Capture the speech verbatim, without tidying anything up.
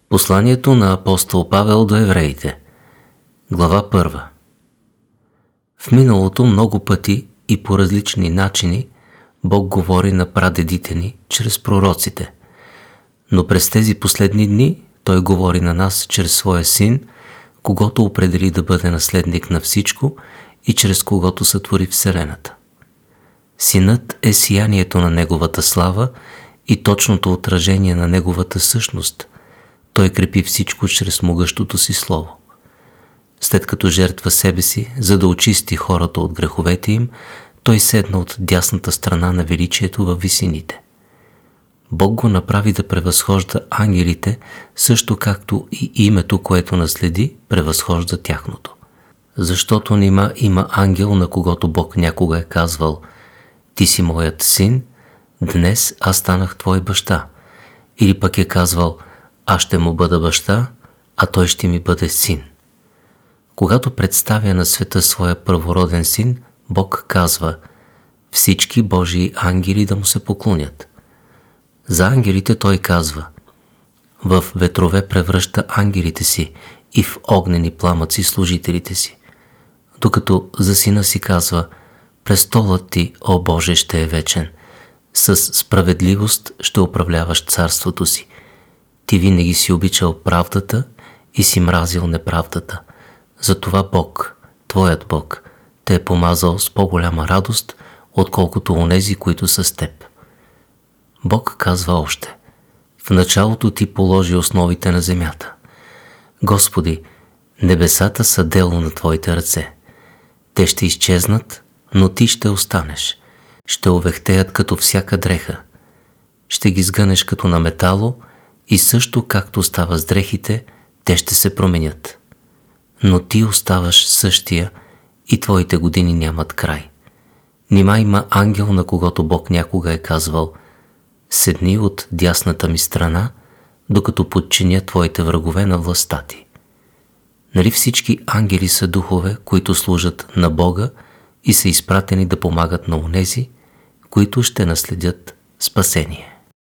Посланието на апостол Павел до евреите. Глава първа. В миналото много пъти и по различни начини Бог говори на прадедите ни чрез пророците. Но през тези последни дни Той говори на нас чрез Своя Син, когото определи да бъде наследник на всичко и чрез когото сътвори Вселената. Синът е сиянието на Неговата слава и точното отражение на Неговата същност. Той крепи всичко чрез могъщото си слово. След като жертва себе си, за да очисти хората от греховете им, Той седна от дясната страна на величието във висините. Бог го направи да превъзхожда ангелите, също както и името, което наследи, превъзхожда тяхното. Защото нима има ангел, на когото Бог някога е казвал: «Ти си моят син, днес аз станах твой баща», или пък е казвал: «Аз ще му бъда баща, а той ще ми бъде син». Когато представя на света своя първороден син, Бог казва: всички Божии ангели да му се поклонят. За ангелите Той казва: в ветрове превръща ангелите си и в огнени пламъци служителите си. Докато за сина си казва: престолът ти, о Боже, ще е вечен. С справедливост ще управляваш царството си. Ти винаги си обичал правдата и си мразил неправдата. Затова Бог, твоят Бог, те е помазал с по-голяма радост, отколкото онези, които са с теб. Бог казва още: в началото ти положи основите на земята. Господи, небесата са дело на твоите ръце. Те ще изчезнат, но ти ще останеш. Ще овехтеят като всяка дреха. Ще ги сгънеш като на метало и също както става с дрехите, те ще се променят. Но ти оставаш същия и твоите години нямат край. Нима има ангел, на когото Бог някога е казвал: седни от дясната ми страна, докато подчиня твоите врагове на властта ти. Нали всички ангели са духове, които служат на Бога и са изпратени да помагат на онези, които ще наследят спасение?